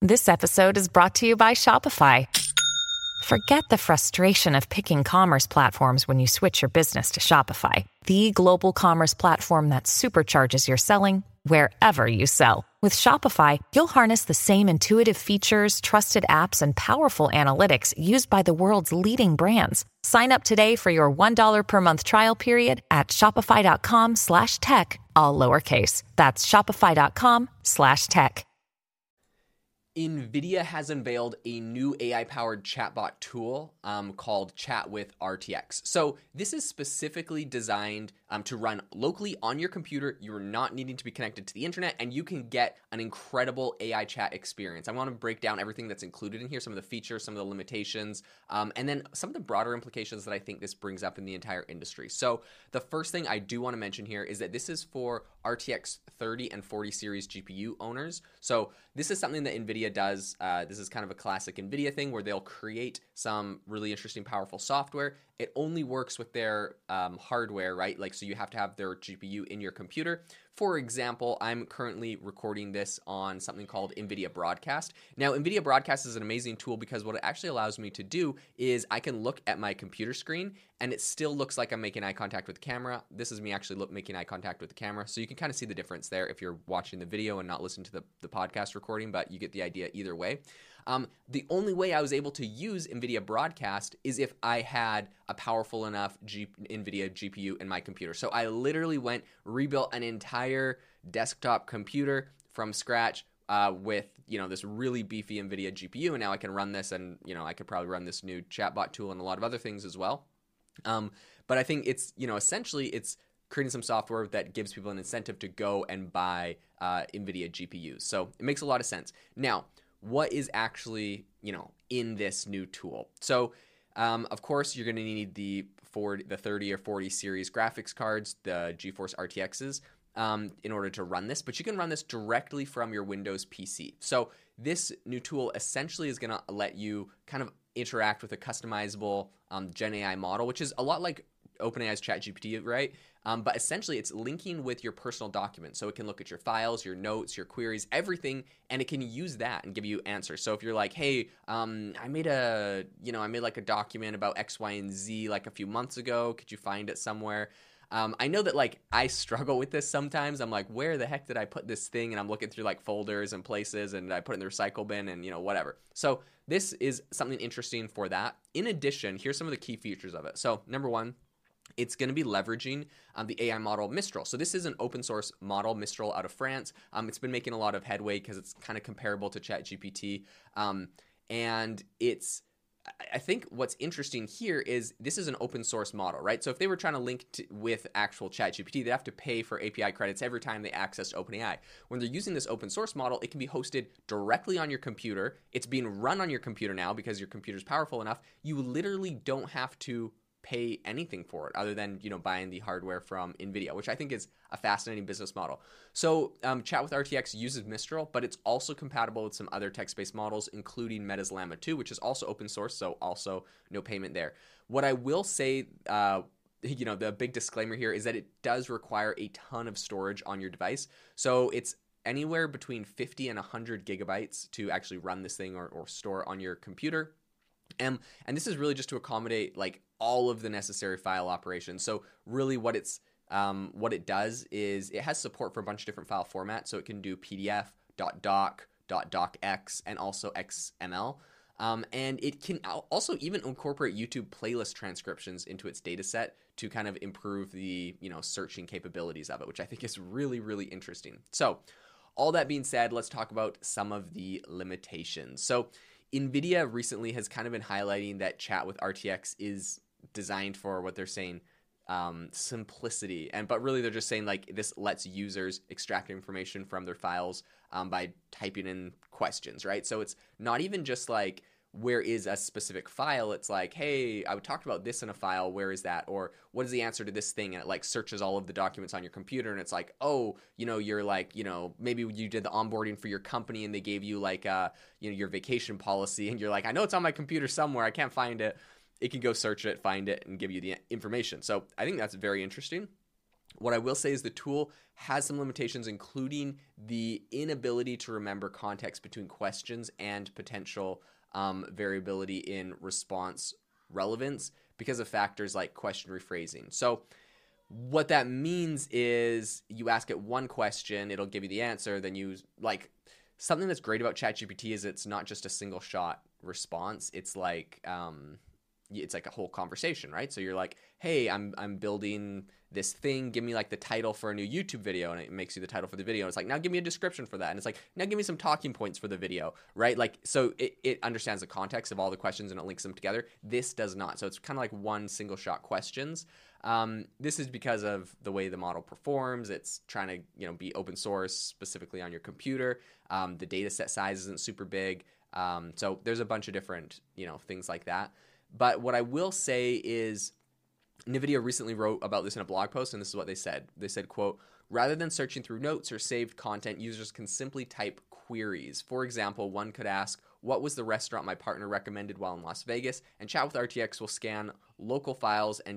This episode is brought to you by Shopify. Forget the frustration of picking commerce platforms when you switch your business to Shopify, the global commerce platform that supercharges your selling wherever you sell. With Shopify, you'll harness the same intuitive features, trusted apps, and powerful analytics used by the world's leading brands. Sign up today for your $1 per month trial period at shopify.com/tech, all lowercase. That's shopify.com/tech. NVIDIA has unveiled a new AI-powered chatbot tool called Chat with RTX. So this is specifically designed to run locally on your computer. You're not needing to be connected to the internet, and you can get an incredible AI chat experience. I want to break down everything that's included in here, some of the features, some of the limitations, and then some of the broader implications that I think this brings up in the entire industry. So the first thing I do want to mention here is that this is for RTX 30 and 40 series GPU owners. So this is something that NVIDIA does. This is kind of a classic NVIDIA thing where they'll create some really interesting, powerful software. It only works with their hardware, right? Like, so you have to have their GPU in your computer. For example, I'm currently recording this on something called NVIDIA Broadcast. Now, NVIDIA Broadcast is an amazing tool because what it actually allows me to do is I can look at my computer screen and it still looks like I'm making eye contact with the camera. This is me actually making eye contact with the camera. So you can kind of see the difference there if you're watching the video and not listening to the podcast recording, but you get the idea either way. The only way I was able to use NVIDIA Broadcast is if I had a powerful enough NVIDIA GPU in my computer. So I literally rebuilt an entire desktop computer from scratch with, this really beefy NVIDIA GPU. And now I can run this, and, I could probably run this new chatbot tool and a lot of other things as well. But I think it's, essentially it's creating some software that gives people an incentive to go and buy NVIDIA GPUs. So it makes a lot of sense. Now, what is actually, in this new tool? So, of course, you're going to need the 30 or 40 series graphics cards, the GeForce RTXs, in order to run this. But you can run this directly from your Windows PC. So this new tool essentially is going to let you kind of interact with a customizable Gen AI model, which is a lot like OpenAI's ChatGPT, right? But essentially, it's linking with your personal documents. So it can look at your files, your notes, your queries, everything, and it can use that and give you answers. So if you're like, hey, I made like a document about X, Y, and Z like a few months ago. Could you find it somewhere? I know that like I struggle with this sometimes. I'm like, where the heck did I put this thing? And I'm looking through like folders and places, and I put it in the recycle bin and whatever. So this is something interesting for that. In addition, here's some of the key features of it. So number one, it's going to be leveraging the AI model Mistral. So this is an open source model, Mistral, out of France. It's been making a lot of headway because it's kind of comparable to ChatGPT. And I think what's interesting here is this is an open source model, right? So if they were trying to link with actual ChatGPT, they have to pay for API credits every time they access OpenAI. When they're using this open source model, it can be hosted directly on your computer. It's being run on your computer now because your computer's powerful enough. You literally don't have to pay anything for it other than buying the hardware from NVIDIA, which I think is a fascinating business model. So Chat with RTX uses Mistral, but it's also compatible with some other text-based models, including Meta's Llama 2, which is also open source, so also no payment there. What I will say, the big disclaimer here is that it does require a ton of storage on your device. So it's anywhere between 50 and 100 gigabytes to actually run this thing or store on your computer. And this is really just to accommodate like all of the necessary file operations. So really what it does is it has support for a bunch of different file formats. So it can do PDF, .doc, .docx, and also XML. And it can also even incorporate YouTube playlist transcriptions into its data set to kind of improve the searching capabilities of it, which I think is really, really interesting. So all that being said, let's talk about some of the limitations. So NVIDIA recently has kind of been highlighting that Chat with RTX is designed for what they're saying simplicity, but really they're just saying like this lets users extract information from their files by typing in questions, right? So it's not even just like where is a specific file. It's like, hey, I talked about this in a file, where is that? Or what is the answer to this thing? And it like searches all of the documents on your computer, and it's like, oh, you're like, maybe you did the onboarding for your company and they gave you like your vacation policy, and you're like, I know it's on my computer somewhere, I can't find it. It can go search it, find it, and give you the information. So I think that's very interesting. What I will say is the tool has some limitations, including the inability to remember context between questions and potential variability in response relevance because of factors like question rephrasing. So what that means is you ask it one question, it'll give you the answer, then you like something that's great about ChatGPT is it's not just a single shot response. It's like a whole conversation, right? So you're like, hey, I'm building this thing, give me like the title for a new YouTube video, and it makes you the title for the video. It's like, now give me a description for that. And it's like, now give me some talking points for the video, right? Like, so it understands the context of all the questions and it links them together. This does not. So it's kind of like one single shot questions. This is because of the way the model performs. It's trying to, be open source specifically on your computer. The data set size isn't super big. So there's a bunch of different, things like that. But what I will say is NVIDIA recently wrote about this in a blog post, and this is what they said. They said, quote, rather than searching through notes or saved content, users can simply type queries. For example, one could ask, what was the restaurant my partner recommended while in Las Vegas? And Chat with RTX will scan local files and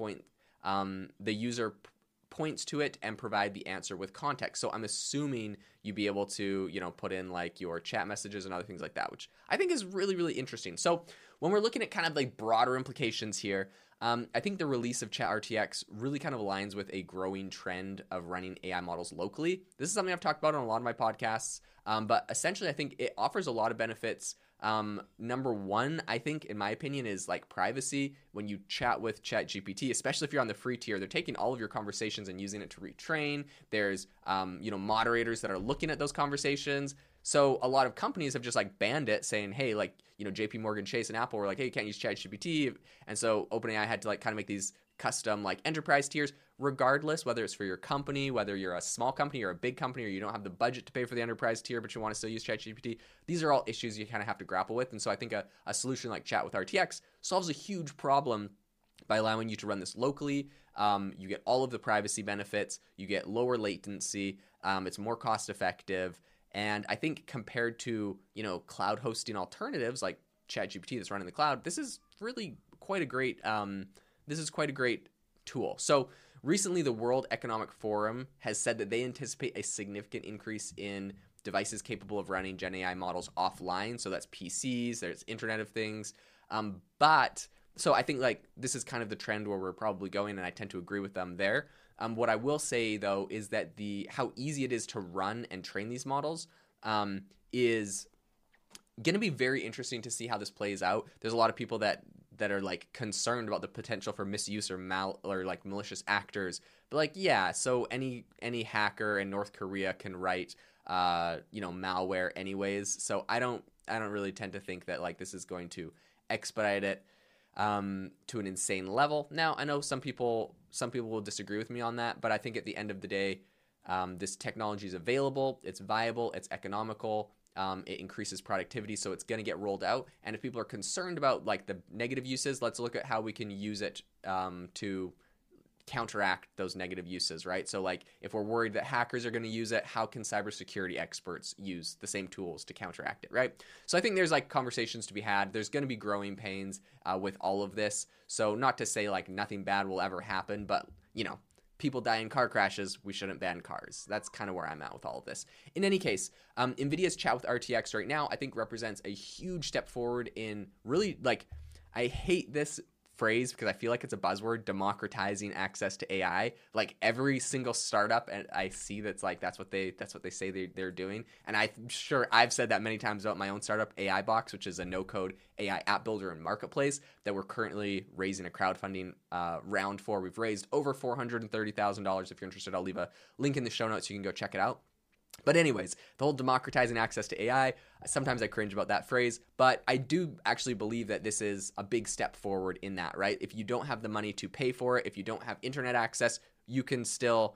the user points to it and provide the answer with context. So I'm assuming you'd be able to, put in like your chat messages and other things like that, which I think is really, really interesting. So when we're looking at kind of like broader implications here, I think the release of ChatRTX really kind of aligns with a growing trend of running AI models locally. This is something I've talked about on a lot of my podcasts, but essentially I think it offers a lot of benefits. Number one, I think, in my opinion, is like privacy. When you chat with ChatGPT, especially if you're on the free tier, they're taking all of your conversations and using it to retrain. There's, moderators that are looking at those conversations. So a lot of companies have just like banned it, saying, hey, like, JP Morgan Chase and Apple were like, hey, you can't use ChatGPT. And so OpenAI had to like kind of make these custom like enterprise tiers, regardless whether it's for your company, whether you're a small company or a big company, or you don't have the budget to pay for the enterprise tier, but you want to still use ChatGPT. These are all issues you kind of have to grapple with. And so I think a solution like Chat with RTX solves a huge problem by allowing you to run this locally. You get all of the privacy benefits, you get lower latency, it's more cost effective. And I think compared to, cloud hosting alternatives like ChatGPT that's running in the cloud, this is really quite a great tool. So recently, the World Economic Forum has said that they anticipate a significant increase in devices capable of running Gen AI models offline. So that's PCs, there's Internet of Things. So I think like this is kind of the trend where we're probably going, and I tend to agree with them there. What I will say, though, is that how easy it is to run and train these models is going to be very interesting to see how this plays out. There's a lot of people that are like concerned about the potential for misuse or like malicious actors. But like, yeah, so any hacker in North Korea can write malware anyways. So I don't really tend to think that like this is going to expedite it to an insane level. Now, I know some people will disagree with me on that, but I think at the end of the day, this technology is available, it's viable, it's economical, it increases productivity, so it's going to get rolled out. And if people are concerned about like the negative uses, let's look at how we can use it to counteract those negative uses, right? So like if we're worried that hackers are going to use it, how can cybersecurity experts use the same tools to counteract it, right? So I think there's like conversations to be had. There's going to be growing pains with all of this. So not to say like nothing bad will ever happen, but people die in car crashes, we shouldn't ban cars. That's kind of where I'm at with all of this. In any case, NVIDIA's Chat with RTX right now, I think represents a huge step forward in really like, I hate this phrase because I feel like it's a buzzword, democratizing access to AI. Like every single startup, and I see that's what they say they're doing. And I'm sure I've said that many times about my own startup, AI Box, which is a no-code AI app builder and marketplace that we're currently raising a crowdfunding round for. We've raised over $430,000. If you're interested, I'll leave a link in the show notes. You can go check it out. But anyways, the whole democratizing access to AI, sometimes I cringe about that phrase, but I do actually believe that this is a big step forward in that, right? If you don't have the money to pay for it, if you don't have internet access, you can still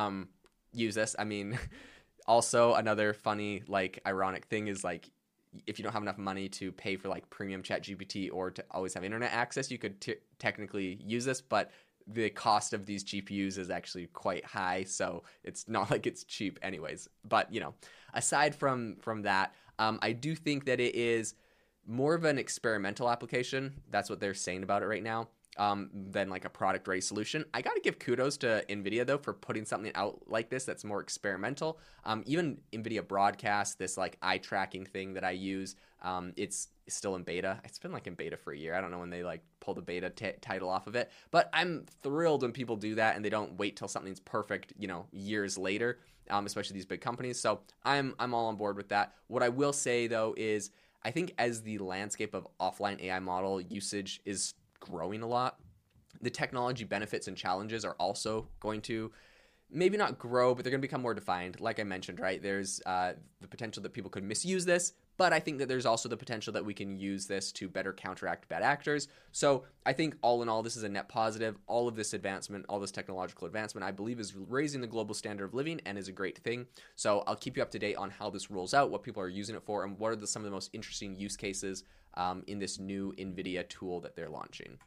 use this. I mean, also another funny, like ironic thing is like, if you don't have enough money to pay for like premium ChatGPT or to always have internet access, you could technically use this, but the cost of these GPUs is actually quite high, so it's not like it's cheap anyways. But, aside from that, I do think that it is more of an experimental application. That's what they're saying about it right now. than like a product ready solution. I got to give kudos to NVIDIA though for putting something out like this that's more experimental. Even NVIDIA Broadcast, this like eye tracking thing that I use, it's still in beta. It's been like in beta for a year. I don't know when they like pull the beta title off of it, but I'm thrilled when people do that and they don't wait till something's perfect, years later, especially these big companies. So I'm all on board with that. What I will say though is I think as the landscape of offline AI model usage is growing a lot, the technology benefits and challenges are also going to maybe not grow, but they're going to become more defined. Like I mentioned, right? There's the potential that people could misuse this, but I think that there's also the potential that we can use this to better counteract bad actors. So I think all in all, this is a net positive. All of this advancement, all this technological advancement, I believe is raising the global standard of living and is a great thing. So I'll keep you up to date on how this rolls out, what people are using it for, and what are some of the most interesting use cases in this new NVIDIA tool that they're launching.